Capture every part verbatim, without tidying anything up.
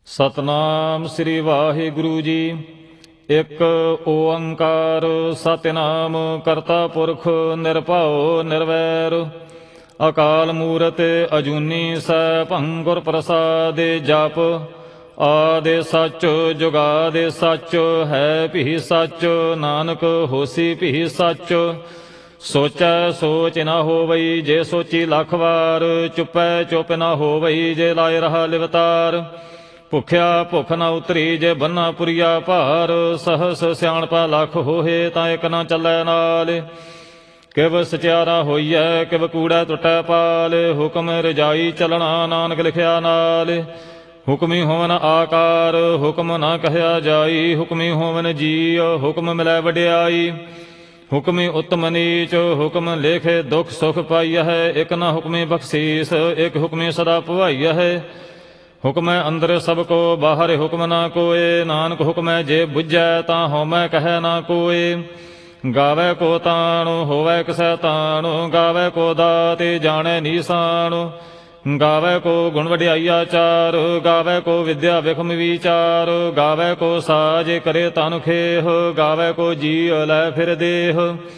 ਸਤਨਾਮ ਸ੍ਰੀ ਵਾਹਿਗੁਰੂ ਜੀ। ਇੱਕ ਓੰਕਾਰ ਸਤਿਨਾਮ ਕਰਤਾ ਪੁਰਖ ਨਿਰਭਉ ਨਿਰਵੈਰ ਅਕਾਲ ਮੂਰਤ ਅਜੂਨੀ ਸੈਭੰ ਗੁਰ ਪ੍ਰਸਾਦਿ ਜਪ ਆਦਿ ਸੱਚ ਜੁਗਾਦਿ ਸੱਚ ਹੈ ਭੀ ਸੱਚ ਨਾਨਕ ਹੋਸੀ ਭੀ ਸੱਚ। ਸੋਚੈ ਸੋਚ ਨਾ ਹੋਵਈ ਜੇ ਸੋਚੀ ਲੱਖ ਵਾਰ ਚੁੱਪੈ ਚੁੱਪ ਨਾ ਹੋਵਈ ਜੇ ਲਾਇ ਰਹਾ ਲਿਵਤਾਰ। ਭੁੱਖਿਆ ਭੁੱਖ ਨਾ ਉਤਰੀ ਜੇ ਬੰਨਾ ਪੁਰੀਆ ਭਾਰ ਸਹਸ ਸਿਆਣਪਾ ਲੱਖ ਹੋਏ ਤਾਂ ਇੱਕ ਨਾ ਚੱਲੈ ਨਾਲ। ਕਿਵ ਸਚਿਆਰਾ ਹੋਈਐ ਕਿਵ ਕੂੜੈ ਟੁੱਟੈ ਪਾਲ ਹੁਕਮ ਰਜਾਈ ਚੱਲਣਾ ਨਾਨਕ ਲਿਖਿਆ ਨਾਲ। ਹੁਕਮੀ ਹੋਵਨ ਆਕਾਰ ਹੁਕਮ ਨਾ ਕਹਿਆ ਜਾਈ ਹੁਕਮੀ ਹੋਵਨ ਜੀ ਹੁਕਮ ਮਿਲੈ ਵਡਿਆਈ। ਹੁਕਮੀ ਉਤਮ ਨੀਚ ਹੁਕਮ ਲੇਖੇ ਦੁਖ ਸੁਖ ਪਾਈਆ ਹੈ ਇੱਕ ਨਾ ਹੁਕਮੀ ਬਖਸ਼ੀਸ ਇੱਕ ਹੁਕਮੀ ਸਦਾ ਭਵਾਈਆ ਹੈ। ਹੁਕਮੈ ਅੰਦਰ ਸਭ ਕੋ ਬਾਹਰ ਹੁਕਮ ਨਾ ਕੋਏ ਨਾਨਕ ਹੁਕਮੈ ਜੇ ਬੁੱਝੈ ਤਾਂ ਹਉਮੈ ਕਹੈ ਨਾ ਕੋਏ। ਗਾਵੈ ਕੋ ਤਾਣ ਹੋਵੈ ਕਿਸੈ ਤਾਣ ਗਾਵੈ ਕੋ ਦਾਤਿ ਜਾਣੈ ਨੀਸਾਨ। ਗਾਵੈ ਕੋ ਗੁਣ ਵਡਿਆਈਆ ਚਾਰ ਗਾਵੈ ਕੋ ਵਿਦਿਆ ਵਿਖਮ ਵਿਚਾਰ। ਗਾਵੈ ਕੋ ਸਾਜ ਕਰੇ ਤਨ ਖੇਹ ਗਾਵੈ ਕੋ ਜੀ ਲੈ ਫਿਰ ਦੇਹ।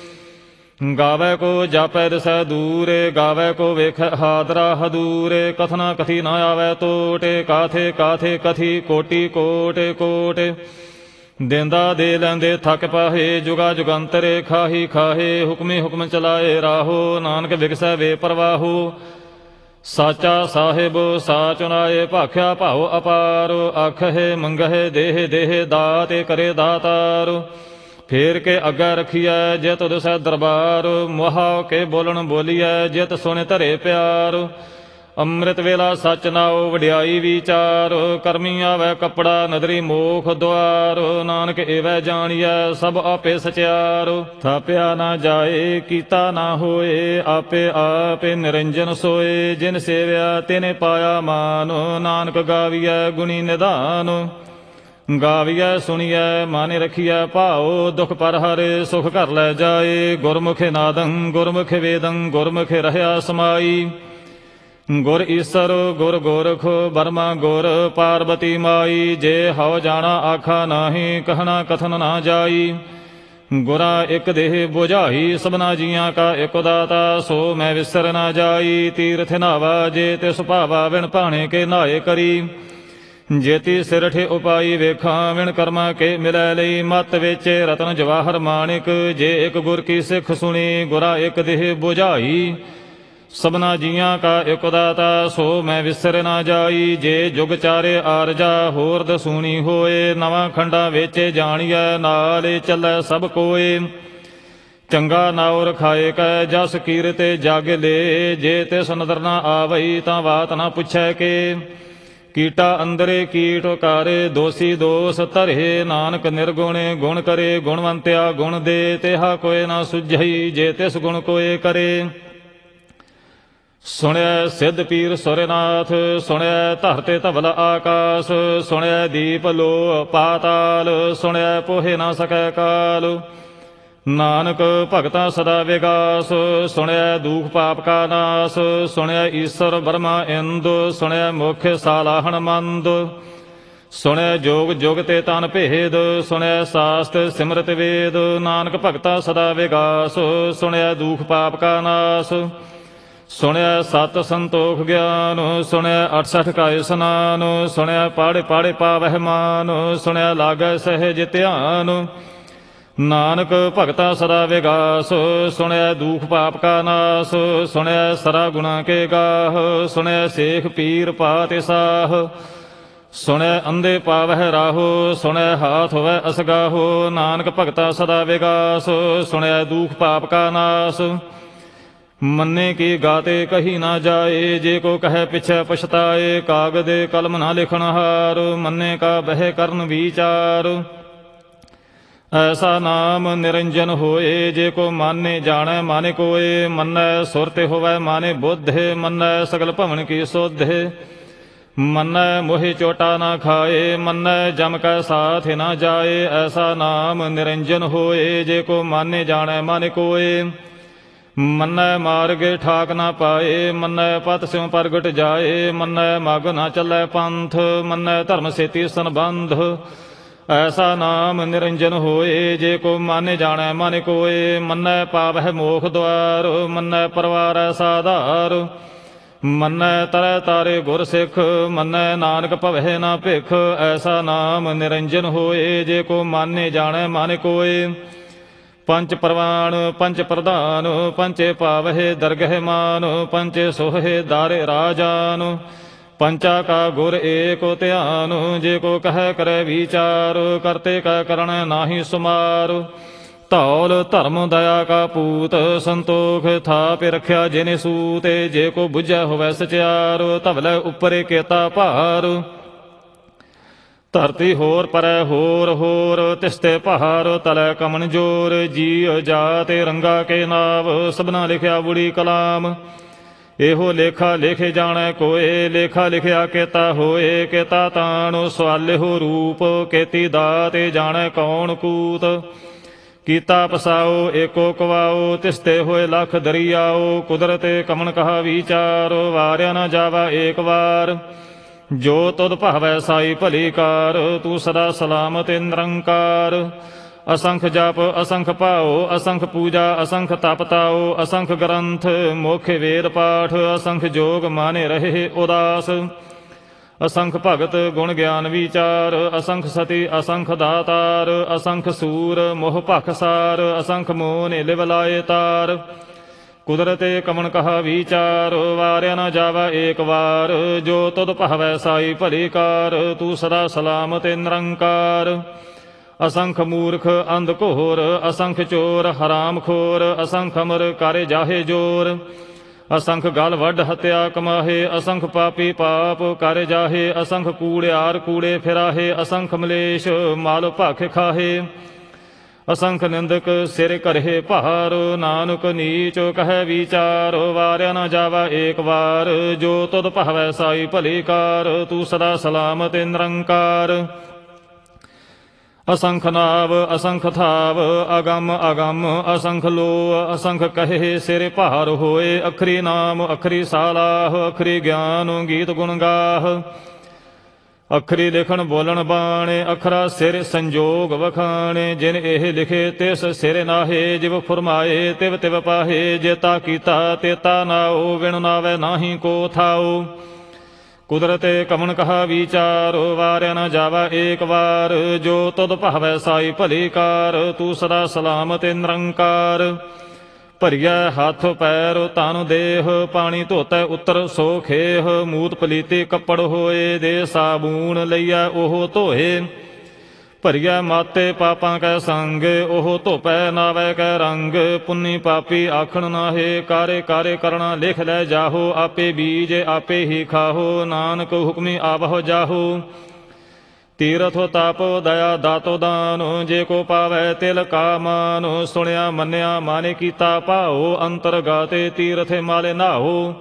ਗਾਵੈ ਕੋ ਜਾਪੈ ਦਿਸੈ ਦੂਰ ਗਾਵੈ ਕੋ ਵੇਖੈ ਹਾਦਰਾ ਹਦੂਰ। ਕਥਨਾ ਕਥੀ ਨਾ ਆਵੈ ਤੋਟ ਕਾਥੇ ਕਾਥੇ ਕਥੀ ਕੋਟੀ ਕੋਟ ਕੋਟ। ਦੇਂਦਾ ਦੇ ਲੈਂਦੇ ਥੱਕ ਪਾਹੇ ਜੁਗਾ ਜੁਗੰਤਰ ਖਾਹੀ ਖਾਹੇ। ਹੁਕਮੀ ਹੁਕਮ ਚਲਾਏ ਰਾਹੋ ਨਾਨਕ ਵਿਗਸੈ ਵੇ ਪਰਵਾਹੋ। ਸਾਚਾ ਸਾਹਿਬ ਸਾਚ ਨਾਏ ਭਾਖਿਆ ਭਾਉ ਅਪਾਰ ਆਖਹਿ ਮੰਗਹਿ ਦੇਹ ਦੇਹ ਦਾਤਿ ਕਰੇ ਦਾਤਾਰ। ਫੇਰ ਕੇ ਅੱਗਾ ਰਖੀਐ ਜਿਤ ਦਿਸੈ ਦਰਬਾਰ ਮੁਹਾ ਕੇ ਬੋਲਣ ਬੋਲੀਐ ਜਿਤ ਸੁਣ ਧਰੇ ਪਿਆਰ। ਅੰਮ੍ਰਿਤ ਵੇਲਾ ਸੱਚ ਨਾਉ ਵਡਿਆਈ ਵਿਚਾਰ ਕਰਮੀ ਆਵੈ ਕੱਪੜਾ ਨਦਰੀ ਮੋਖ ਦੁਆਰ। ਨਾਨਕ ਏਵੈ ਜਾਣੀਐ ਸਭ ਆਪੇ ਸਚਿਆਰ ਥਾਪਿਆ ਨਾ ਜਾਏ ਕੀਤਾ ਨਾ ਹੋਏ ਆਪੇ ਆਪੇ ਨਿਰੰਜਨ ਸੋਏ। ਜਿਨ ਸੇਵਿਆ ਤਿਨੇ ਪਾਇਆ ਮਾਨ ਨਾਨਕ ਗਾਵੀਐ ਗੁਣੀ ਨਿਧਾਨ। ਗਾਵੀਐ ਸੁਣੀਐ ਮਾਨੇ ਰਖੀਐ ਭਾਉ ਦੁਖ ਪਰ ਹਰਿ ਸੁਖ ਘਰ ਲੈ ਜਾਏ। ਗੁਰਮੁਖਿ ਨਾਦੰ ਗੁਰਮੁਖਿ ਵੇਦੰ ਗੁਰਮੁਖਿ ਰਹਿਆ ਸਮਾਈ। ਗੁਰ ਈਸਰ ਗੁਰ ਗੋਰਖ ਬਰਮਾ ਗੁਰ ਪਾਰਬਤੀ ਮਾਈ। ਜੇ ਹਉ ਜਾਣਾ ਆਖਾ ਨਾਹੀ ਕਹਿਣਾ ਕਥਨ ਨਾ ਜਾਈ। ਗੁਰਾ ਇੱਕ ਦੇਹ ਬੁਝਾਈ ਸਭਨਾ ਜੀਆਂ ਕਾ ਇੱਕ ਦਾਤਾ ਸੋ ਮੈਂ ਵਿਸਰ ਨਾ ਜਾਈ। ਤੀਰਥ ਨਾਵਾ ਜੇ ਤੇ ਸੁਭਾਵਾ ਵਿਣ ਭਾਣੇ ਕੇ ਨਾਏ ਕਰੀ। ਜੇਤੀ ਸਿਰਠ ਉਪਾਈ ਵੇਖਾਂ ਵਿਣ ਕਰਮਾ ਕੇ ਮਿਲੈ ਲਈ। ਮਤ ਵਿੱਚ ਰਤਨ ਜਵਾਹਰ ਮਾਣਿਕ ਜੇ ਇੱਕ ਗੁਰ ਕੀ ਸਿੱਖ ਸੁਣੀ। ਗੁਰਾ ਇੱਕ ਦੇਹ ਬੁਝਾਈ ਸਭਨਾ ਜੀਆਂ ਕਾ ਇੱਕ ਦਾਤਾ ਸੋ ਮੈਂ ਵਿਸਰ ਨਾ ਜਾਈ। ਜੇ ਜੁਗ ਚਾਰੇ ਆਰਜਾ ਹੋਰ ਦਸੂਣੀ ਹੋਏ ਨਵਾਂ ਖੰਡਾਂ ਵਿੱਚ ਜਾਣੀਐ ਨਾਲ ਚੱਲੈ ਸਭ ਕੋਏ। ਚੰਗਾ ਨਾਉ ਰਖਾਏ ਕੈ ਜਸ ਕੀਰਤਿ ਜਗ ਲੇ। ਜੇ ਤਿਸ ਨਦਰ ਨਾ ਆਵਈ ਤਾਂ ਬਾਤ ਨਾ ਪੁੱਛੈ ਕੇ। ਕੀਟਾ ਅੰਦਰੇ ਕੀਟ ਕਾਰੇ ਦੋਸੀ ਦੋਸ ਧਰੇ ਨਾਨਕ ਨਿਰਗੁਣ ਗੁਣ ਕਰੇ। ਗੁਣਵੰਤਿਆ ਗੁਣ ਦੇ ਤਿਹਾ ਕੋਇ ਨਾ ਸੁਝਈ ਜੇ ਤਿਸ ਗੁਣ ਕੋਇ ਕਰੇ। ਸੁਣਿਐ ਸਿੱਧ ਪੀਰ ਸੁਰਨਾਥ ਸੁਣਿਐ ਧਰਤੇ ਧਵਲ ਆਕਾਸ। ਸੁਣਿਐ ਦੀਪ ਲੋ ਪਾਤਾਲ ਸੁਣਿਐ ਪੋਹਿ ਨਾ ਸਕੈ ਕਾਲ। ਨਾਨਕ ਭਗਤਾ ਸਦਾ ਵਿਗਾਸ ਸੁਣਿਐ ਦੂਖ ਪਾਪ ਕਾ ਨਾਸ। ਸੁਣਿਐ ਈਸਰ ਬਰਮਾ ਇੰਦ ਸੁਣਿਐ ਮੁਖ ਸਾਲਾਹਣ ਮੰਦ। ਸੁਣਿਐ ਜੋਗ ਜੁਗ ਤੇ ਤਨ ਭੇਦ ਸੁਣਿਐ ਸਾਸਤ ਸਿਮਰਤ ਵੇਦ। ਨਾਨਕ ਭਗਤਾ ਸਦਾ ਵਿਗਾਸ ਸੁਣਿਐ ਦੂਖ ਪਾਪ ਕਾ ਨਾਸ। ਸੁਣਿਐ ਸਤ ਸੰਤੋਖ ਗਿਆਨ ਸੁਣਿਐ ਅਠਸਠ ਕਾ ਇਸਨਾਨ। ਸੁਣਿਐ ਪਾੜੇ ਪਾੜੇ ਪਾਵਹਿ ਮਾਨ ਸੁਣਿਐ ਲਾਗੈ ਸਹਿਜ ਧਿਆਨ। ਨਾਨਕ ਭਗਤਾ ਸਦਾ ਵਿਗਾਸ ਸੁਣਿਐ ਦੂਖ ਪਾਪ ਕਾ ਨਾਸ। ਸੁਣਿਐ ਸਰਾ ਗੁਣਾ ਕੇ ਗਾਹ ਸੁਣਿਐ ਸੇਖ ਪੀਰ ਪਾਤਿ ਸਾਹ। ਸੁਣਿਐ ਅੰਧੇ ਪਾਵਹਿ ਰਾਹੋ ਸੁਣਿਐ ਹਾਥ ਹੋਵੈ ਅਸਗਾਹੋ। ਨਾਨਕ ਭਗਤਾ ਸਦਾ ਵਿਗਾਸ ਸੁਣਿਐ ਦੂਖ ਪਾਪ ਕਾ ਨਾਸ। ਮੰਨੇ ਕੀ ਗਾਤੇ ਕਹੀ ਨਾ ਜਾਏ ਜੇ ਕੋ ਕਹੈ ਪਿਛੈ ਪਛਤਾਏ। ਕਾਗਦ ਕਲਮ ਨਾ ਲਿਖਣ ਹਾਰ ਮੰਨੇ ਕਾ ਬਹਿ ਕਰਨ ਵਿਚਾਰ। ਐਸਾ ਨਾਮ ਨਿਰੰਜਨ ਹੋਏ ਜੇ ਕੋ ਮਾਨੇ ਜਾਣੈ ਮਾਨੇ ਕੋਏ। ਮੰਨੈ ਸੁਰਤਿ ਹੋਵੈ ਮਾਨੇ ਬੁੱਧ ਮੰਨੈ ਸਗਲ ਭਵਨ ਕੀ ਸੁਧ। ਮੰਨੈ ਮੋਹਿ ਚੋਟਾ ਨਾ ਖਾਏ ਮੰਨੈ ਜਮ ਕੈ ਸਾਥ ਨਾ ਜਾਏ। ਐਸਾ ਨਾਮ ਨਿਰੰਜਨ ਹੋਏ ਜੇ ਕੋ ਮਾਨੇ ਜਾਣੈ ਮਾਨੇ ਕੋਏ। ਮੰਨੈ ਮਾਰਗੇ ਠਾਕ ਨਾ ਪਾਏ, ਮੰਨੈ ਪਤ ਸਿਉ ਪ੍ਰਗਟ ਜਾਏ, ਮੰਨੈ ਮਗ ਨਾ ਚੱਲੈ ਪੰਥ, ਮੰਨੈ ਧਰਮ ਸੇਤੀ ਸੰਬੰਧ। ਐਸਾ ਨਾਮ ਨਿਰੰਜਨ ਹੋਏ, ਜੇ ਕੋ ਮਾਨੇ ਜਾਣੈ ਮਨ ਕੋਏ, ਮੰਨੈ ਪਾਵਹਿ ਮੋਖ ਦੁਆਰ, ਮੰਨੈ ਪਰਵਾਰੈ ਸਾਧਾਰ। ਮੰਨੈ ਤਰੈ ਤਾਰੇ ਗੁਰ ਸਿੱਖ, ਮੰਨੈ ਨਾਨਕ ਭਵਹਿ ਨਾ ਭਿਖ। ਐਸਾ ਨਾਮ ਨਿਰੰਜਨ ਹੋਏ, ਜੇ ਕੋ ਮਾਨੇ ਜਾਣੈ ਮਨ ਕੋਏ। ਪੰਚ ਪ੍ਰਵਾਨ ਪੰਚ ਪ੍ਰਧਾਨ, ਪੰਚੇ ਪਾਵਹਿ ਦਰਗਹਿ ਮਾਨ, ਪੰਚੇ ਸੋਹੇ ਦਾਰੇ ਰਾਜਾਨ। ਪੰਚਾ ਕਾ ਗੁਰ ਏਕੋ ਧਿਆਨ, ਜੇ ਕੋ ਕਹਿ ਕਰੈ ਵਿਚਾਰ, ਕਰਤੇ ਕਾ ਕਰਣੈ ਨਾਹੀ ਸੁਮਾਰ। ਧੌਲ ਧਰਮ ਦਇਆ ਕਾ ਪੂਤ, ਸੰਤੋਖ ਥਾਪਿ ਰਖਿਆ ਜਿਨੇ ਸੂਤ। ਜੇ ਕੋ ਬੁਝੈ ਹੋਵੈ ਸਚਿਆਰ, ਧਵਲੇ ਉੱਪਰੇ ਕੇਤਾ ਭਾਰ। ਧਰਤੀ ਹੋਰ ਪਰੈ ਹੋਰ ਹੋਰ, ਤਿਸਤੇ ਪਹਾੜ ਤਲੈ ਕਮਨ ਜੋਰ। ਜੀਅ ਜਾਤਿ ਰੰਗਾ ਕੇ ਨਾਵ, ਸਭਨਾ ਲਿਖਿਆ ਬੁੜੀ ਕਲਾਮ। ਇਹੋ ਲੇਖਾ ਲਿਖੇ ਜਾਣੈ ਕੋਏ, ਲੇਖਾ ਲਿਖਿਆ ਕੇਤਾ ਹੋਏ। ਕੇਤਾ ਤਾਣ ਸਵਾਲਿਹੋ ਰੂਪ, ਕੇਤੀ ਦਾਤਿ ਜਾਣੈ ਕੌਣ ਕੂਤ। ਕੀਤਾ ਪਸਾਓ ਏਕੋ ਕਵਾਓ, ਤਿਸਤੇ ਹੋਏ ਲਖ ਦਰਿਆਓ। ਕੁਦਰਤ ਕਮਨ ਕਹਾ ਵਿਚਾਰ, ਵਾਰਿਆ ਨਾ ਜਾਵਾ ਏਕ ਵਾਰ। ਜੋ ਤੁਧ ਭਾਵੈ ਸਾਈ ਭਲੀ ਕਾਰ, ਤੂੰ ਸਦਾ ਸਲਾਮਤ ਨਿਰੰਕਾਰ। ਅਸੰਖ ਜਪ ਅਸੰਖ ਭਾਓ, ਅਸੰਖ ਪੂਜਾ ਅਸੰਖ ਤਪ ਤਾਓ। ਅਸੰਖ ਗ੍ਰੰਥ ਮੁਖ ਵੇਦ ਪਾਠ, ਅਸੰਖ ਜੋਗ ਮਾਨੇ ਰਹੇ ਉਦਾਸ। ਅਸੰਖ ਭਗਤ ਗੁਣ ਗਿਆਨ ਵਿਚਾਰ, ਅਸੰਖ ਸਤੀ ਅਸੰਖ ਦਾਤਾਰ। ਅਸੰਖ ਸੂਰ ਮੋਹ ਭਖਸਾਰ, ਅਸੰਖ ਮੋਹ ਨੇ ਲਿਵ ਲਾਏ ਤਾਰ। ਕੁਦਰਤੇ ਕਮਨ ਕਹਾ ਵਿਚਾਰ, ਵਾਰਿਆ ਨਾ ਜਾਵਾ ਏਕ ਵਾਰ। ਜੋ ਤੁਧ ਭਾਵੈ ਸਾਈ ਭਲੀ ਕਾਰ, ਤੂੰ ਸਦਾ ਸਲਾਮਤ ਨਿਰੰਕਾਰ। ਅਸੰਖ ਮੂਰਖ ਅੰਧ ਘੋਰ, ਅਸੰਖ ਚੋਰ ਹਰਾਮ ਖੋਰ। ਅਸੰਖ ਅਮਰ ਕਾਰੇ ਜਾਹੇ ਜੋਰ, ਅਸੰਖ ਗਲ ਵੱਢ ਹਤਿਆ ਕਮਾਹੇ। ਅਸੰਖ ਪਾਪੀ ਪਾਪ ਕਰ ਜਾਹੇ, ਅਸੰਖ ਕੂੜਿਆਰ ਕੂੜੇ ਫਿਰਾਹੇ। ਅਸੰਖ ਮਲੇਸ਼ ਮਾਲ ਭਖ ਖਾਹੇ, ਅਸੰਖ ਨਿੰਦਕ ਸਿਰ ਕਰਹਿ ਭਾਰ। ਨਾਨਕ ਨੀਚ ਕਹਿ ਵਿਚਾਰ, ਵਾਰਿਆ ਨਾ ਜਾਵਾ ਏਕ ਵਾਰ। ਜੋ ਤੁਧ ਭਾਵੈ ਸਾਈ ਭਲੀ ਕਾਰ, ਤੂੰ ਸਦਾ ਸਲਾਮਤ ਨਿਰੰਕਾਰ। ਅਸੰਖ ਨਾਵ ਅਸੰਖ ਥਾਵ, ਅਗੰਮ ਅਗੰਮ ਅਸੰਖ ਲੋ। ਅਸੰਖ ਕਹੇ ਸਿਰ ਭਾਰ ਹੋਏ, ਅਖਰੀ ਨਾਮ ਅਖਰੀ ਸਾਲਾਹ। ਅਖਰੀ ਗਿਆਨ ਗੀਤ ਗੁਣ ਗਾਹ, ਅਖਰੀ ਲਿਖਣ ਬੋਲਣ ਬਾਣੇ। ਅਖਰਾ ਸਿਰ ਸੰਜੋਗ ਵਖਾਣੇ, ਜਿਨ ਇਹ ਲਿਖੇ ਤਿਸ ਸਿਰ ਨਾਹੇ। ਜਿਵ ਫੁਰਮਾਏ ਤਿਵ ਤਿਵ ਪਾਹੇ, ਜੇਤਾ ਕੀਤਾ ਤੇਤਾ ਨਾਓ। ਵਿਣ ਨਾਵੈ ਨਾਹੀ ਕੋ ਥਾਓ, ਕੁਦਰਤੇ ਕਮਨ ਕਹਾ ਵਿਚਾਰ, ਵਾਰਿਆ ਨਾ ਜਾਵਾ ਏਕ ਵਾਰ। ਜੋ ਤੁਧ ਭਾਵੈ ਸਾਈ ਭਲੀ ਕਾਰ, ਤੂੰ ਸਦਾ ਸਲਾਮਤ ਨਿਰੰਕਾਰ। ਭਰੀਐ ਹੱਥ ਪੈਰ ਤਨ ਦੇਹ, ਪਾਣੀ ਧੋਤੈ ਉਤਰ ਸੋ ਖੇਹ। ਮੂਤ ਪਲੀਤੇ ਕੱਪੜ ਹੋਏ, ਦੇ ਸਾਬੂਨ ਲਈਐ ਉਹ ਧੋਏ। ਭਰੀਐ ਮਾਤੇ ਪਾਪਾਂ ਕੈ ਸੰਗ, ਉਹ ਧੋਪੈ ਨਾਵੈ ਕੈ ਰੰਗ। ਪੁੰਨੀ ਪਾਪੀ ਆਖਣ ਨਾਹੇ, ਕਾਰੇ ਕਾਰੇ ਕਰਣਾ ਲਿਖ ਲੈ ਜਾਹੋ। ਆਪੇ ਬੀਜ ਆਪੇ ਹੀ ਖਾਹੋ, ਨਾਨਕ ਹੁਕਮੀ ਆਵਹੁ ਜਾਹੋ। ਤੀਰਥ ਤਪ ਦਇਆ ਦਾਤੋ ਦਾਨ, ਜੇ ਕੋ ਪਾਵੈ ਤਿਲ ਕਾ ਮਾਨ। ਸੁਣਿਆ ਮੰਨਿਆ ਮਾਨੇ ਕੀਤਾ ਭਾਓ, ਅੰਤਰ ਗਾਤੇ ਤੀਰਥੇ ਮਾਲੇ ਨਾਹੋ।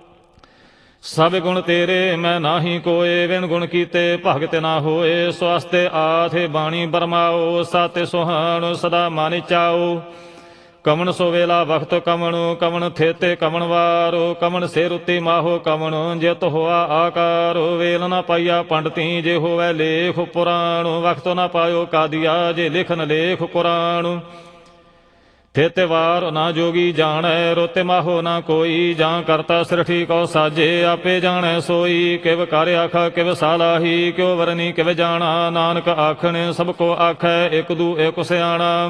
ਸਭ ਗੁਣ ਤੇਰੇ ਮੈਂ ਨਾਹੀ ਕੋਏ, ਵਿਣ ਗੁਣ ਕੀਤੇ ਭਗਤ ਨਾ ਹੋਏ। ਸਵਸਤੇ ਆਥੇ ਬਾਣੀ ਬਰਮਾਓ, ਸਾਤੇ ਸੁਹਾਣ ਸਦਾ ਮਨ ਚਾਓ। ਕਮਣ ਸੋ ਵੇਲਾ ਵਖਤ ਕਮਣ, ਕਮਣ ਥੇਤੇ ਕਮਣ ਵਾਰੋ। ਕਮਣ ਸਿਰ ਉੱਤੇ ਮਾਹੋ ਕਮਣ, ਜਿਤ ਹੋਆ ਆਕਾਰ। ਵੇਲ ਨਾ ਪਾਈਆ ਪੰਡਤੀ, ਜੇ ਹੋਵੈ ਲੇਖ ਪੁਰਾਣ। ਵਖਤ ਨਾ ਪਾਇਓ ਕਾਦੀਆ, ਜੇ ਲਿਖਨ ਲੇਖ ਕੁਰਾਨ। ਥੇਤੇ ਵਾਰ ਨਾ ਜੋਗੀ ਜਾਣੈ, ਰੋਤੇ ਮਾਹੋ ਨਾ ਕੋਈ। ਜਾਂ ਕਰਤਾ ਸਿਰਠੀ ਕੋ ਸਾਜੇ, ਆਪੇ ਜਾਣੈ ਸੋਈ। ਕਿਵ ਕਰ ਆਖਾ ਕਿਵ ਸਾਲਾਹੀ, ਕਿਉ ਵਰਨੀ ਕਿਵ ਜਾਣਾ। ਨਾਨਕ ਆਖਣ ਸਭ ਕੋ ਆਖੈ, ਇਕ ਦੂ ਇਕ ਸਿਆਣਾ।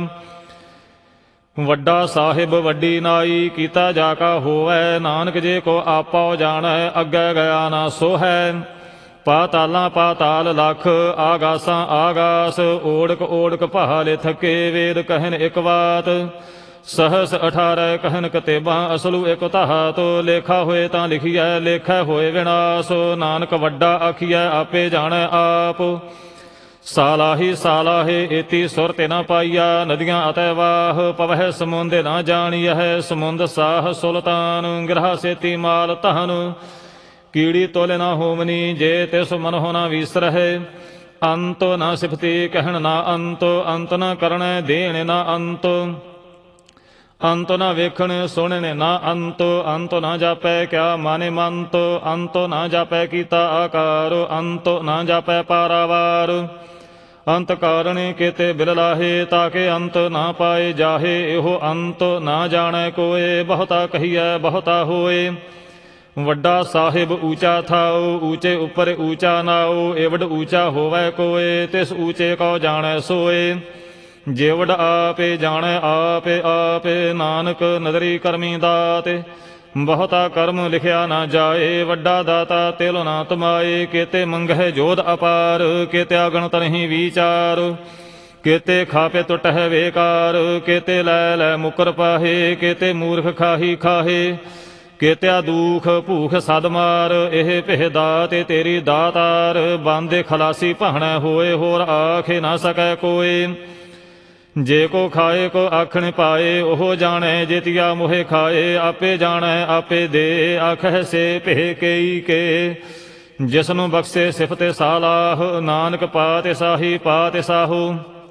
ਵੱਡਾ ਸਾਹਿਬ ਵੱਡੀ ਨਾਈ, ਕੀਤਾ ਜਾ ਕਾ ਹੋਵੈ। ਨਾਨਕ ਜੇ ਕੋ ਆਪਾ ਜਾਣੈ, ਅੱਗੇ ਗਿਆ ਨਾ ਸੋਹੈ। ਪਾਤਾਲਾਂ ਪਾਤਾਲ ਲਖ, ਆਗਾਸਾਂ ਆਗਾਸ। ਓੜਕ ਓੜਕ ਪਹਾਲੇ ਥਕੇ, ਵੇਦ ਕਹਿਨ ਇਕ ਬਾਤ। ਸਹਸ ਅਠਾਰੈ ਕਹਿਨ ਕਤੇਬਾਂ, ਅਸਲੂ ਇਕ ਧਾਤ। ਲੇਖਾ ਹੋਏ ਤਾਂ ਲਿਖੀਐ, ਲੇਖੈ ਹੋਏ ਵਿਨਾਸ਼। ਨਾਨਕ ਵੱਡਾ ਆਖੀਐ, ਆਪੇ ਜਾਣੈ ਆਪ। ਸਾਲਾਹੀ ਸਾਲਾਹੇ ਏਤੀ ਸੁਰ ਤੇ ਨਾ ਪਾਈਆ। ਨਦੀਆਂ ਅਤੈ ਵਾਹ, ਪਵਹਿ ਸਮੁੰਦੇ ਨਾ ਜਾਣੀਐ। ਸਮੁੰਦ ਸਾਹ ਸੁਲਤਾਨ, ਗਿਰਹਾ ਸੇਤੀ ਮਾਲ ਧਨ। ਕੀੜੀ ਤੋਲੇ ਨਾ ਹੋਮਨੀ, ਜੇ ਤਿਸ ਮਨਹੁ ਨਾ ਵਿਸਰਹਿ। ਅੰਤ ਨਾ ਸਿਫਤੀ ਕਹਿਣ ਨਾ ਅੰਤ, ਅੰਤ ਨਾ ਕਰਣੈ ਦੇਣ ਨਾ ਅੰਤ। ਅੰਤ ਨਾ ਵੇਖਣ ਸੁਣਨ ਨਾ ਅੰਤ, ਅੰਤ ਨਾ ਜਾਪੈ ਕਿਆ ਮਾਨੇ ਮੰਤ, ਅੰਤ ਨਾ ਜਾਪੈ ਕੀਤਾ ਆਕਾਰ, ਅੰਤ ਨਾ ਜਾਪੈ ਪਾਰਾਵਾਰ। ਅੰਤ ਕਾਰਣ ਕੇਤੇ ਬਿਰਲਾਹੇ, ਤਾਕੇ ਅੰਤ ਨਾ ਪਾਏ ਜਾਹੇ, ਇਹੋ ਅੰਤ ਨਾ ਜਾਣੈ ਕੋਏ, ਬਹੁਤਾ ਕਹੀਐ ਬਹੁਤਾ ਹੋਏ। ਵੱਡਾ ਸਾਹਿਬ ਊਚਾ ਥਾਉ, ਊਚੇ ਉੱਪਰ ਊਚਾ ਨਾਉ, ਏਵਡ ਊਚਾ ਹੋਵੈ ਕੋਏ, ਤਿਸ ਊਚੇ ਕਉ ਜਾਣੈ ਸੋਏ। ਜੇਵਡ ਆਪੇ ਜਾਣੈ ਆਪੇ ਆਪੇ, ਨਾਨਕ ਨਦਰੀ ਕਰਮੀ ਦਾਤੇ, ਬਹੁਤਾ ਕਰਮ ਲਿਖਿਆ ਨਾ ਜਾਏ, ਵੱਡਾ ਦਾਤਾ ਤਿਲ ਨਾ ਤਮਾਏ। ਕੇਤੇ ਮੰਗਹਿ ਜੋਧ ਅਪਾਰ, ਕੇਤੇ ਅਗਣਤ ਨਹੀਂ ਵਿਚਾਰ, ਕੇਤੇ ਖਾਪੇ ਟੁੱਟਹਿ ਵੇਕਾਰ, ਕੇਤੇ ਲੈ ਲੈ ਮੁਕਰ ਪਾਹੇ, ਕੇਤੇ ਮੂਰਖ ਖਾਹੀ ਖਾਹੇ, ਕੇਤਿਆ ਦੂਖ ਭੂਖ ਸਦ ਮਾਰ। ਇਹ ਭਿਹ ਦਾਤੇ ਤੇਰੀ ਦਾਤਾਰ, ਬਾਂਦੇ ਖਲਾਸੀ ਭਾਣੈ ਹੋਏ, ਹੋਰ ਆਖੇ ਨਾ ਸਕੈ ਕੋਏ। ਜੇ ਕੋ ਖਾਏ ਕੋ ਆਖਣ ਪਾਏ, ਉਹ ਜਾਣੈ ਜੇਤੀਆ ਮੋਹਿ ਖਾਏ, ਆਪੇ ਜਾਣੈ ਆਪੇ ਦੇ, ਆਖਹਿ ਸੇ ਭਿਹ ਕੇਈ ਕੇ। ਜਿਸਨੂੰ ਬਖਸ਼ੇ ਸਿਫਤੇ ਸਾਲਾਹ, ਨਾਨਕ ਪਾਤਿ ਸਾਹੀ ਪਾਤਿ ਸਾਹੂ।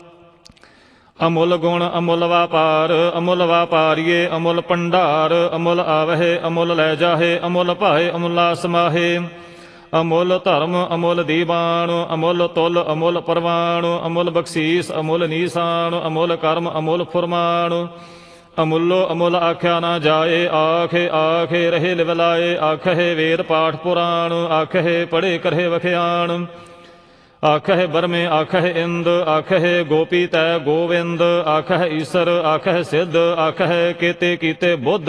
ਅਮੁੱਲ ਗੁਣ ਅਮੁੱਲ ਵਾਪਾਰ, ਅਮੁੱਲ ਵਾਪਾਰੀਏ ਅਮੁੱਲ ਭੰਡਾਰ, ਅਮੁੱਲ ਆਵਹਿ ਅਮੁੱਲ ਲੈ ਜਾਹੇ, ਅਮੁੱਲ ਭਾਏ ਅਮੁੱਲਾ ਸਮਾਹੇ। ਅਮੁੱਲ ਧਰਮ ਅਮੁੱਲ ਦੀਵਾਨ, ਅਮੁੱਲ ਤੁਲ ਅਮੁੱਲ ਪ੍ਰਵਾਨ, ਅਮੁੱਲ ਬਖਸ਼ੀਸ ਅਮੁੱਲ ਨੀਸਾਨ, ਅਮੁੱਲ ਕਰਮ ਅਮੁੱਲ ਫੁਰਮਾਨ। ਅਮੁੱਲੋ ਅਮੁੱਲ ਆਖਿਆ ਨਾ ਜਾਏ, ਆਖੇ ਆਖੇ ਰਹੇ ਲਿਵ ਲਾਏ, ਆਖੇ ਵੇਦ ਪਾਠ ਪੁਰਾਣ, ਆਖੇ ਪੜ੍ਹੇ ਕਰਹਿ ਵਖਿਆਣ। ਆਖਹਿ ਬਰਮੇ ਆਖਹਿ ਇੰਦ, ਆਖਹਿ ਗੋਪੀ ਤੈ ਗੋਵਿੰਦ, ਆਖਹਿ ਈਸਰ ਆਖਹਿ ਸਿੱਧ, ਆਖਹਿ ਕੇਤੇ ਕੀਤੇ ਬੁੱਧ।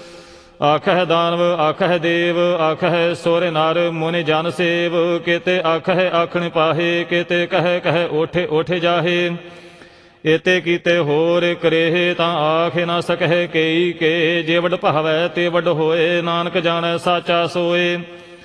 ਆਖਹਿ ਦਾਨਵ ਆਖਹਿ ਦੇਵ, ਆਖਹਿ ਸੋਰੇ ਨਰ ਮੁਨਿ ਜਨ ਸੇਵ, ਕੇਤੇ ਆਖਹਿ ਆਖਣ ਪਾਹੇ, ਕੇਤੇ ਕਹਿ ਕਹਿ ਓਠੇ ਓਠੇ ਜਾਹੇ। ਏਤੇ ਕੀਤੇ ਹੋਰ ਕਰੇਹ, ਤਾਂ ਆਖ ਨਾ ਸਕਹਿ ਕੇਈ ਕੇ। ਜੇ ਵਡ ਭਾਵੈ ਤੇ ਵਡ ਹੋਏ, ਨਾਨਕ ਜਾਣੈ ਸਾਚਾ ਸੋਏ।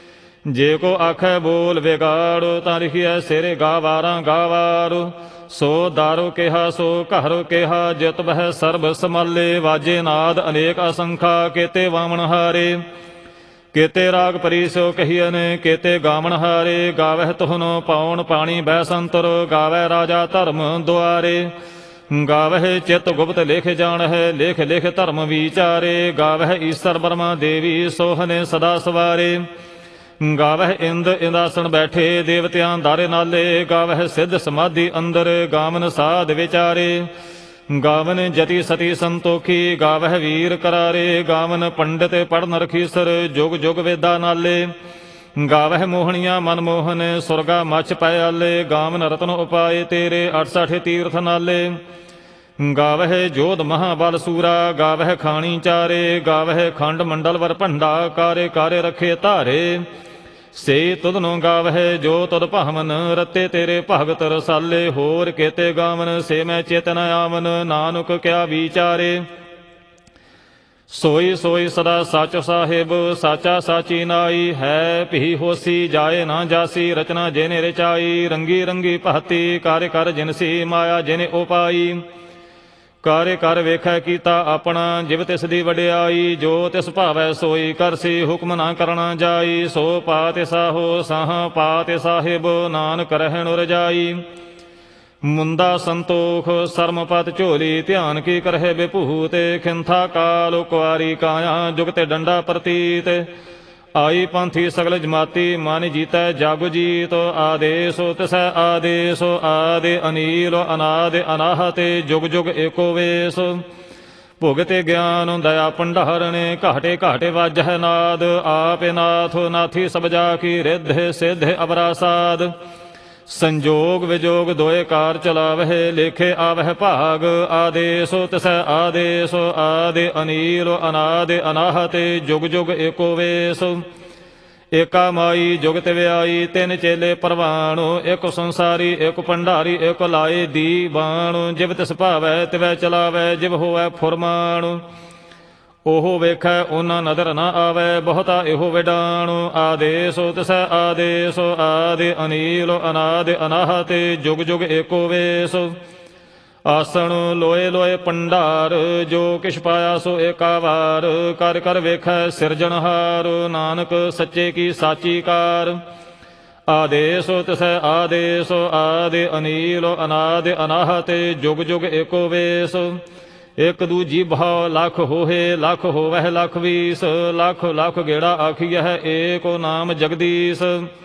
ਜੇ ਕੋ ਆਖੈ ਬੋਲ ਵਿਗਾੜ, ਤਾਂ ਲਿਖਿਐ ਸਿਰੇ ਗਾਵਾਰਾਂ ਗਾਵਾਰ। ਸੋ ਦਾਰੋ ਕਿਹਾ ਸੋ ਘਰ ਕਿਹਾ, ਜਿਤ ਬਹਿ ਸਰਬ ਸਮਾਲੇ, ਵਾਜੇ ਨਾਦ ਅਨੇਕ ਅਸੰਖਾ, ਕੇਤੇ ਵਾਮਣ ਹਾਰੇ। ਕੇਤੇ ਰਾਗ ਪਰੀ ਸੋ ਕਹੀਅਨ, ਕੇਤੇ ਗਾਵਣ ਹਾਰੇ। ਗਾਵਹਿ ਤੁਹਨੋ ਪਾਉਣ ਪਾਣੀ ਬੈ ਸੰਤਰ, ਗਾਵੈ ਰਾਜਾ ਧਰਮ ਦੁਆਰੇ। ਗਾਵਹਿ ਚਿਤ ਗੁਪਤ ਲਿਖ ਜਾਣਹਿ, ਲਿਖ ਲਿਖ ਧਰਮ ਵਿਚਾਰੇ। ਗਾਵਹਿ ਈਸਰ ਬਰਮਾ ਦੇਵੀ, ਸੋਹਨੇ ਸਦਾ ਸਵਾਰੇ। ਗਾਵਹਿ ਇੰਦ ਇੰਦਾਸਣ ਬੈਠੇ, ਦੇਵਤਿਆਂ ਦਾਰੇ ਨਾਲੇ। ਗਾਵਹਿ ਸਿੱਧ ਸਮਾਧੀ ਅੰਦਰ, ਗਾਵਨ ਸਾਧ ਵਿਚਾਰੇ। ਗਾਵਨ ਜਤੀ ਸਤੀ ਸੰਤੋਖੀ, ਗਾਵਹਿ ਵੀਰ ਕਰਾਰੇ। ਗਾਵਨ ਪੰਡਿਤ ਪੜਨ ਰਖੀਸਰ, ਜੁਗ ਜੁਗ ਵੇਦਾ ਨਾਲੇ। ਗਾਵਹਿ ਮੋਹਣੀਆਂ ਮਨ ਮੋਹਨ, ਸੁਰਗਾ ਮਛ ਪੈ ਆਲੇ। ਗਾਵਨ ਰਤਨ ਉਪਾਏ ਤੇਰੇ, ਅਠਸਠ ਤੀਰਥ ਨਾਲੇ। ਗਾਵਹਿ ਜੋਧ ਮਹਾਬਲ ਸੂਰਾ, ਗਾਵਹਿ ਖਾਣੀ ਚਾਰੇ। ਗਾਵਹਿ ਖੰਡ ਮੰਡਲ ਵਰ ਭੰਡਾ, ਕਾਰੇ ਕਾਰੇ ਰਖੇ ਧਾਰੇ। ਸੇ ਤੁਧਨੋਂ ਗਾਵਹਿ ਜੋ ਤੁਧ ਭਾਵਨ, ਰਤੇ ਤੇਰੇ ਭਗਤ ਰਸਾਲੇ। ਹੋਰ ਕੇਤੇ ਗਾਵਨ ਸੇ ਮੈਂ ਚੇਤ ਨ ਆਵਨ, ਨਾਨਕ ਕਿਆ ਵਿਚਾਰੇ। ਸੋਈ ਸੋਈ ਸਦਾ ਸਚ ਸਾਹਿਬ, ਸਾਚਾ ਸਾਚੀ ਨਾਈ। ਹੈ ਭੀ ਹੋਸੀ ਜਾਏ ਨਾ ਜਾਸੀ, ਰਚਨਾ ਜਿਨੇ ਰਚਾਈ। ਰੰਗੀ ਰੰਗੀ ਭਾਤੀ, ਕਾਰੇ ਕਰ ਜਿਨਸੀ, ਮਾਇਆ ਜਿਨੇ ਉਪਾਈ। ਕਾਰੇ ਕਰ ਵੇਖੈ ਕੀਤਾ ਆਪਣਾ, ਜਿਵ ਤਿਸ ਦੀ ਵਡਿਆਈ। ਜੋ ਤਿਸ ਭਾਵੈ ਸੋਈ ਕਰਸੀ, ਹੁਕਮ ਨਾ ਕਰਨਾ ਜਾਈ। ਸੋ ਪਾਤਿ ਸਾਹੋ ਸਾਹ ਪਾਤਿ ਸਾਹਿਬ, ਨਾਨਕ ਰਹਿਣ ਰਜਾਈ। ਮੁੰਦਾ ਸੰਤੋਖ ਸਰਮ ਪਤ ਝੋਲੀ, ਧਿਆਨ ਕੀ ਕਰਹਿ ਵਿਭੂਤ। ਖਿੰਥਾ ਕਾਲ ਕੁਆਰੀ ਕਾਇਆ, ਜੁਗ ਤੇ ਡੰਡਾ ਪ੍ਰਤੀਤ। ਆਈ ਪੰਥੀ ਸਗਲ ਜਮਾਤੀ, ਮਨ ਜੀਤੈ ਜਗ ਜੀਤ। ਆਦੇਸ ਤਿਸੈ ਆਦੇਸ, ਆਦਿ ਅਨੀਲ ਅਨਾਦ ਅਨਾਹਤ, ਜੁਗ ਜੁਗ ਏਕੋ ਵੇਸ। ਭੁਗਤੇ ਗਿਆਨ ਦਇਆ ਭੰਡਾਰਣੇ, ਘਾਟੇ ਘਾਟੇ ਵਾਜਹਿ ਨਾਦ। ਆਪੇ ਨਾਥ ਨਾਥੀ ਸਭ ਜਾ ਕੀ, ਰਿੱਧ ਸਿੱਧ ਅਵਰਾ ਸਾਧ। ਸੰਜੋਗ ਵਿਜੋਗ ਦੋਏ ਕਾਰ ਚਲਾਵਹਿ, ਲੇਖੇ ਆਵਹਿ ਭਾਗ। ਆਦੇਸ ਤਿਸੈ ਆਦੇਸ, ਆਦਿ ਅਨੀਲ ਅਨਾਦ ਅਨਾਹਤ, ਜੁਗ ਜੁਗ ਏਕੋ ਵੇਸ। ਏਕਾ ਮਾਈ ਜੁਗ ਤਿਵਿਆਈ, ਤਿੰਨ ਚੇਲੇ ਪ੍ਰਵਾਣ। ਇੱਕ ਸੰਸਾਰੀ ਇੱਕ ਭੰਡਾਰੀ, ਇੱਕ ਲਾਏ ਦੀਵਾਨ। ਜਿਵ ਤਿਸ ਭਾਵੈ ਤਿਵੈ ਚਲਾਵੈ, ਜਿਵ ਹੋਵੈ ਫੁਰਮਾਨ। ਉਹ ਵੇਖੈ ਉਹਨਾਂ ਨਦਰ ਨਾ ਆਵੈ, ਬਹੁਤਾ ਇਹੋ ਵਿਡਾਣ। ਆਦੇਸ ਤਿਸੈ ਆਦੇਸ, ਆਦਿ ਅਨੀਲ ਅਨਾਦ ਅਨਾਹਤ, ਜੁਗ ਜੁਗ ਏਕੋ ਵੇਸ। ਆਸਣ ਲੋਏ ਲੋਏ ਭੰਡਾਰ, ਜੋ ਕਿਛ ਪਾਇਆ ਸੋ ਏਕਾ ਵਾਰ। ਕਰ ਕਰ ਵੇਖੈ ਸਿਰਜਣਹਾਰ, ਨਾਨਕ ਸੱਚੇ ਕੀ ਸਾਚੀ ਕਾਰ। ਆਦੇਸ ਤਿਸੈ ਆਦੇਸ, ਆਦਿ ਅਨੀਲ ਅਨਾਦ ਅਨਾਹਤ, ਜੁਗ ਜੁਗ ਏਕੋ ਵੇਸ। ਇਕ ਦੂਜੀ ਭਾਉ ਲਖ ਹੋਏ, ਲਖ ਹੋਵਹਿ ਲਖ ਵੀਸ, ਲਖ ਲਖ ਗੇੜਾ ਆਖੀਐ ਏਕੋ ਨਾਮ ਜਗਦੀਸ਼।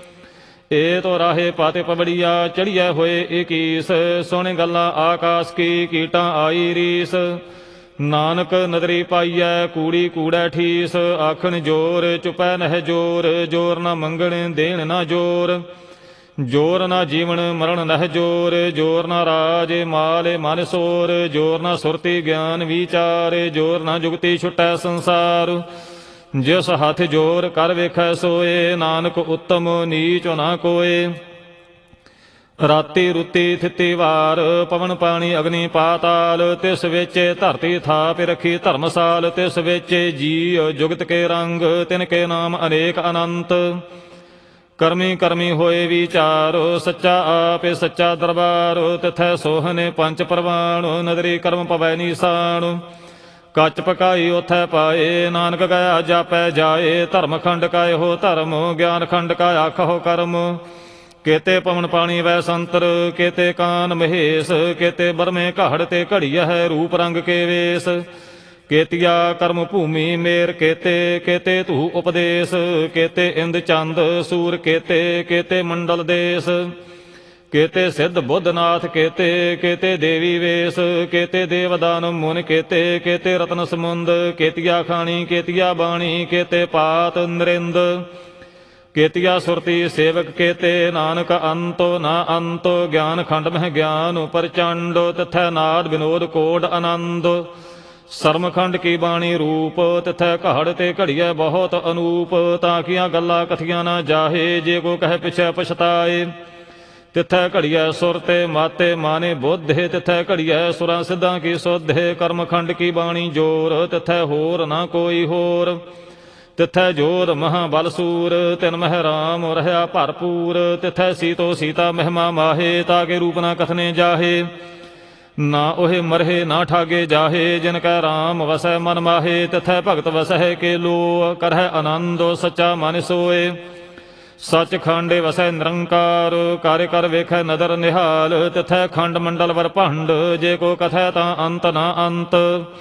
ਏ ਤੋ ਰਾਹੇ ਪਾਤੇ ਪਬੜੀਆ ਚੜੀਐ ਹੋਏ ਇਕੀਸ, ਸੁਣ ਗੱਲਾਂ ਆਕਾਸ ਕੀ ਕੀਟਾਂ ਆਈ ਰੀਸ। ਨਾਨਕ ਨਦਰੀ ਪਾਈਐ ਕੂੜੀ ਕੂੜੈ ਠੀਸ, ਆਖਣ ਜੋਰ ਚੁਪੈ ਨਹਿ ਜੋਰ, ਜੋਰ ਨਾ ਮੰਗਣ ਦੇਣ ਨਾ ਜੋਰ। ਜੋਰ ਨਾ ਜੀਵਨ ਮਰਨ ਨਹਿ ਜੋਰ, ਜੋਰ ਨਾ ਰਾਜ ਮਾਲ ਮਨ ਸੋਰ। ਜੋਰ ਨਾ ਸੁਰਤੀ ਗਿਆਨ ਵਿਚਾਰ, ਜੋਰ ਨਾ ਜੁਗਤੀ ਛੁਟੈ ਸੰਸਾਰ। ਜਿਸ ਹੱਥ ਜੋਰ ਕਰ ਵੇਖੈ ਸੋਏ, ਨਾਨਕ ਉੱਤਮ ਨੀਚ ਨਾ ਕੋਏ। ਰਾਤੀ ਰੁੱਤੀ ਥਿਤੀ ਵਾਰ, ਪਵਨ ਪਾਣੀ ਅਗਨੀ ਪਾਤਾਲ। ਤਿਸ ਵਿੱਚ ਧਰਤੀ ਥਾਪ ਰਖੀ ਧਰਮਸਾਲ, ਤਿਸ ਵਿੱਚ ਜੀ ਜੁਗਤ ਕੇ ਰੰਗ, ਤਿਨ ਕੇ ਨਾਮ ਅਨੇਕ ਅਨੰਤ। ਕਰਮੀ ਕਰਮੀ ਹੋਏ ਵਿਚਾਰ, ਸੱਚਾ ਆਪੇ ਸੱਚਾ ਦਰਬਾਰ। ਤਿਥੈ ਸੋਹਨੇ ਪੰਜ ਪ੍ਰਵਾਣ, ਨਦਰੀ ਕਰਮ ਪਵੈ ਨੀਸਾਨ। ਕੱਚ ਪਕਾਈ ਉਥੈ ਪਾਏ, ਨਾਨਕ ਗਿਆ ਜਾਪੈ ਜਾਏ। ਧਰਮ ਖੰਡ ਕਾ ਇਹੋ ਧਰਮ, ਗਿਆਨ ਖੰਡ ਕਾ ਆਖੋ ਕਰਮ। ਕੇਤੇ ਪਵਨ ਪਾਣੀ ਵੈ ਸੰਤਰ, ਕੇਤੇ ਕਾਨ ਮਹੇਸ਼। ਕੇਤੇ ਬਰਮੇ ਘਾੜ ਤੇ ਘੜੀਐ ਰੂਪ ਰੰਗ ਕੇ ਵੇਸ। ਕੇਤੀਆ ਕਰਮ ਭੂਮੀ ਮੇਰ ਕੇਤੇ, ਕੇਤੇ ਧੂ ਉਪਦੇਸ਼। ਕੇਤੇ ਇੰਦ ਚੰਦ ਸੂਰ ਕੇਤੇ, ਕੇਤੇ ਮੰਡਲ ਦੇਸ। ਕੇਤੇ ਸਿੱਧ ਬੁੱਧਨਾਥ ਕੇਤੇ, ਕੇਤੇ ਦੇਵੀ ਵੇਸ। ਕੇਤੇ ਦੇਵਦਾਨ ਮੁਨ ਕੇਤੇ, ਕੇਤੇ ਰਤਨ ਸਮੁੰਦ। ਕੇਤੀਆ ਖਾਣੀ ਕੇਤੀਆ ਬਾਣੀ, ਕੇਤੇ ਪਾਤ ਨਰਿੰਦ। ਕੇਤੀਆ ਸੁਰਤੀ ਸੇਵਕ ਕੇਤੇ, ਨਾਨਕ ਅੰਤੋ ਨਾ ਅੰਤੋ। ਗਿਆਨ ਖੰਡ ਮਹਿ ਗਿਆਨ ਪ੍ਰਚੰਡ, ਤਿਥੈ ਨਾਦ ਵਿਨੋਦ ਕੋਡ ਆਨੰਦ। ਸਰਮਖੰਡ ਕੀ ਬਾਣੀ ਰੂਪ, ਤਿਥੈ ਘੜ ਤੇ ਘੜੀਐ ਬਹੁਤ ਅਨੂਪ। ਤਾਕੀਆਂ ਗੱਲਾਂ ਕਥੀਆਂ ਨਾ ਜਾਹੇ, ਜੇ ਕੋ ਕਹਿ ਪਿਛੈ ਪਛਤਾਏ। ਤਿਥੈ ਘੜੀਐ ਸੁਰ ਤੇ ਮਾਤੇ ਮਾਨੇ ਬੁੱਧੇ, ਤਿਥੈ ਘੜੀਐ ਸੁਰਾਂ ਸਿੱਧਾਂ ਕੀ ਸੁਧੇ। ਕਰਮਖੰਡ ਕੀ ਬਾਣੀ ਜੋਰ, ਤਿਥੈ ਹੋਰ ਨਾ ਕੋਈ ਹੋਰ। ਤਿਥੈ ਜੋਧ ਮਹਾਬਲ ਸੂਰ, ਤਿਨ ਮਹਿ ਰਾਮ ਰਹਿਆ ਭਰਪੂਰ। ਤਿਥੈ ਸੀਤੋ ਸੀਤਾ ਮਹਿਮਾ ਮਾਹੇ, ਤਾਕੇ ਰੂਪ ਨਾ ਕਥਨੇ ਜਾਹੇ। ਨਾ ਉਹੇ ਮਰਹੇ ਨਾ ਠਾਗੇ ਜਾਹੇ, ਜਿਨ ਕੈ ਰਾਮ ਵਸੈ ਮਨ ਮਾਹੇ। ਤਿਥੈ ਭਗਤ ਵਸਹਿ ਕੇ ਲੋ, ਕਰਹਿ ਆਨੰਦੋ ਸੱਚਾ ਮਨ ਸੋਏ। ਸੱਚ ਖੰਡੇ ਵਸੈ ਨਿਰੰਕਾਰ, ਕਾਰਿ ਕਰ ਵੇਖੈ ਨਦਰ ਨਿਹਾਲ। ਤਿਥੈ ਖੰਡ ਮੰਡਲ ਵਰ ਭੰਡ, ਜੇ ਕੋ ਕਥੈ ਤਾਂ ਅੰਤ ਨਾ ਅੰਤ।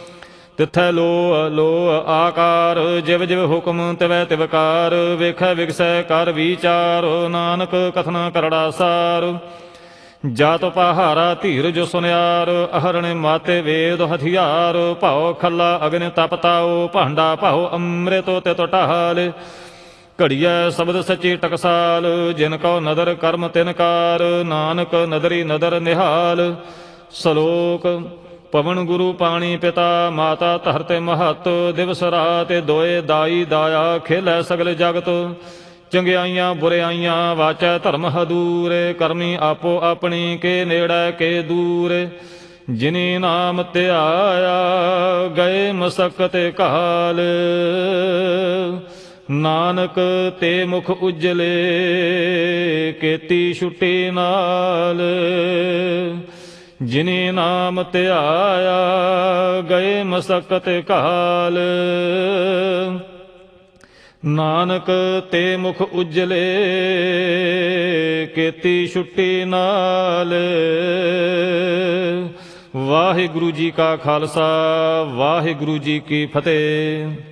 ਤਿਥੈ ਲੋ ਲੋ ਆਕਾਰ, ਜਿਵ ਜਿਵ ਹੁਕਮ ਤਿਵੈ ਤਿਵਕਾਰ। ਵੇਖੈ ਵਿਗਸੈ ਕਰ ਵਿਚਾਰ, ਨਾਨਕ ਕਥਨਾ ਕਰੜਾ ਸਾਰ। ਜਾਤ ਪਹਾਰਾ ਧੀਰਜ ਸੁਨਿਆਰ, ਅਹਰਣ ਮਾਤੇ ਵੇਦ ਹਥਿਆਰ। ਭਾਉ ਖੱਲਾ ਅਗਨ ਤਪਤਾਓ, ਭਾਂਡਾ ਭਾਉ ਅੰਮ੍ਰਿਤੋ ਤਿਤ ਢਾਲ। ਘੜੀਐ ਸ਼ਬਦ ਸੱਚੀ ਟਕਸਾਲ, ਜਿਨ ਕਉ ਨਦਰ ਕਰਮ ਤਿਨ ਕਾਰ। ਨਾਨਕ ਨਦਰੀ ਨਦਰ ਨਿਹਾਲ। ਸਲੋਕ ਪਵਨ ਗੁਰੂ ਪਾਣੀ ਪਿਤਾ, ਮਾਤਾ ਧਰਤਿ ਮਹਤ। ਦਿਵਸ ਰਾਤ ਦੋਏ ਦਾਈ ਦਾਇਆ, ਖੇਲੈ ਸਗਲ ਜਗਤ। ਚੰਗਿਆਈਆਂ ਬੁਰਿਆਈਆਂ ਵਾਚੈ ਧਰਮ ਹਦੂਰ। ਕਰਮੀ ਆਪੋ ਆਪਣੀ, ਕੇ ਨੇੜੈ ਕੇ ਦੂਰ। ਜਿਨੀ ਨਾਮ ਧਿਆਇਆ, ਗਏ ਮਸਕਤ ਕਾਲ। ਨਾਨਕ ਤੇ ਮੁਖ ਉਜਲੇ, ਕੇਤੀ ਛੁੱਟੀ ਨਾਲ। ਜਿਨੀ ਨਾਮ ਧਿਆਇਆ, ਗਏ ਮਸਕਤ ਕਾਲ। ਨਾਨਕ ਤੇ ਮੁਖ ਉਜਲੇ, ਕੇਤੀ ਛੁੱਟੀ ਨਾਲ। ਵਾਹਿਗੁਰੂ ਜੀ ਕਾ ਖਾਲਸਾ, ਵਾਹਿਗੁਰੂ ਜੀ ਕੀ ਫਤਿਹ।